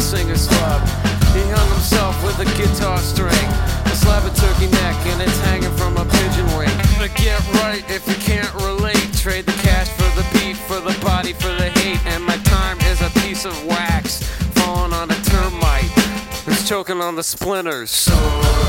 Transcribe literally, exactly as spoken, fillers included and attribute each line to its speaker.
Speaker 1: Singers Club. He hung himself with a guitar string, a slab of turkey neck, and it's hanging from a pigeon wing. But get right if you can't relate. Trade the cash for the beat, for the body, for the hate. And my time is a piece of wax falling on a termite who's choking on the splinters. So